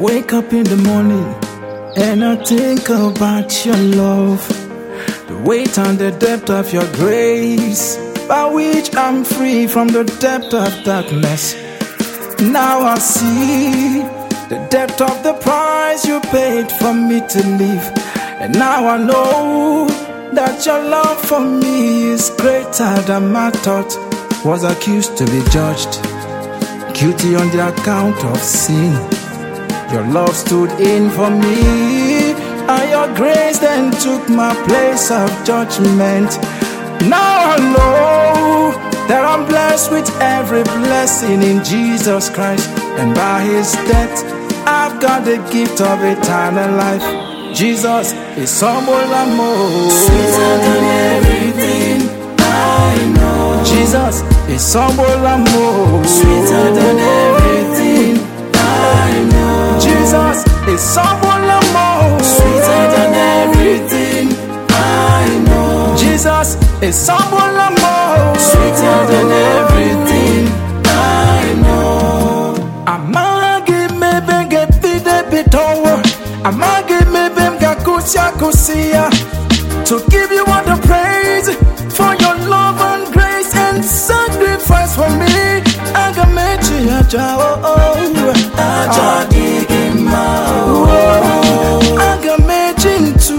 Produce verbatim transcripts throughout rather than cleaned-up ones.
wake up in the morning and I think about your love, the weight and the depth of your grace, by which I'm free from the depth of darkness. Now I see the depth of the price you paid for me to live, and now I know that your love for me is greater than my thought. Was accused to be judged, guilty on the account of sin. Your love stood in for me, and your grace then took my place of judgment. Now I know that I'm blessed with every blessing in Jesus Christ, and by his death I've got the gift of eternal life. Jesus is someone I'm more, sweeter than everything I know. Jesus is someone I'm more, sweeter than everything I know. Jesus is someone I'm more, sweeter than everything I know. Jesus is someone I'm more, sweeter than everything I know. Amagi mebe gefide bitowo, amagi mebe mgakusia kusia, to give you all the praise for your love and grace and sacrifice for me. Agamechi aja oh oh, aja digima oh, agamechi ntu,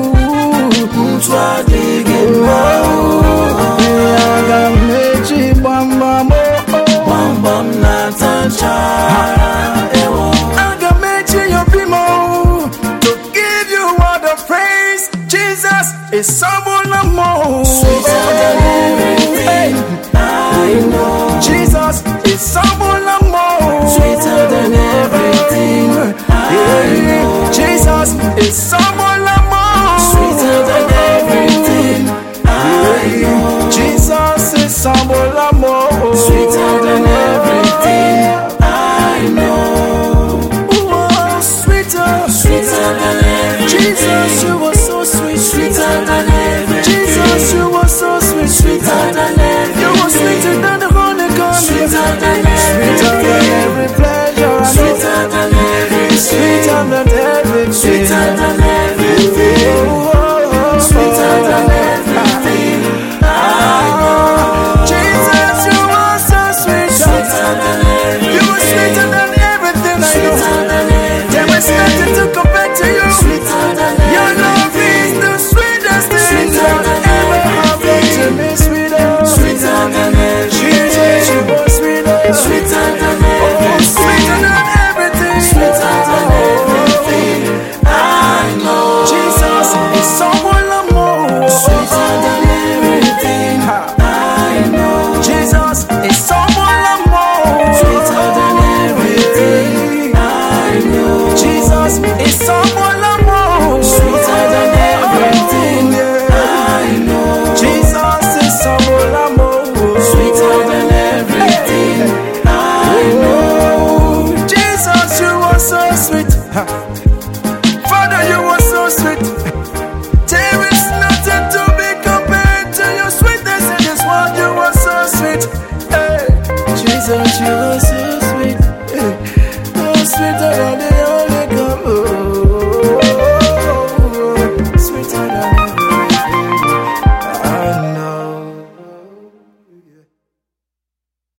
ntu adigima oh, agamechi bam bam oh, bam bam natacha ewo, agamechi yobimo, to give you all the praise. Jesus is someone more, sweeter than everything I know. Jesus is someone more, sweeter than everything I know. Jesus is someone more, sweeter than everything I know. Jesus is someone more, sweeter than everything I know. Oh, sweeter, sweeter than everything. Jesus, you were so sweet, sweeter than everything. Jesus, you were so sweet, sweeter than everything. You were sweeter than the honey gum, sweeter than everything. sweeter than every pleasure, sweeter than everything. sweeter than everything, sweeter than everything. Sweeter than everything I know. Jesus, you are so sweet, sweeter than everything. You were sweeter than everything I know. Sweeter than everything. There was nothing to compare to you. Sweeter than Your everything. love is the sweetest thing Sweeter that than ever happened to me, sweeter. Sweeter than Jesus, you everything. are sweeter. Sweeter than Oh, everything. sweeter than everything. Sweeter than everything I know. Jesus is someone more. Sweeter than everything I know. Jesus is someone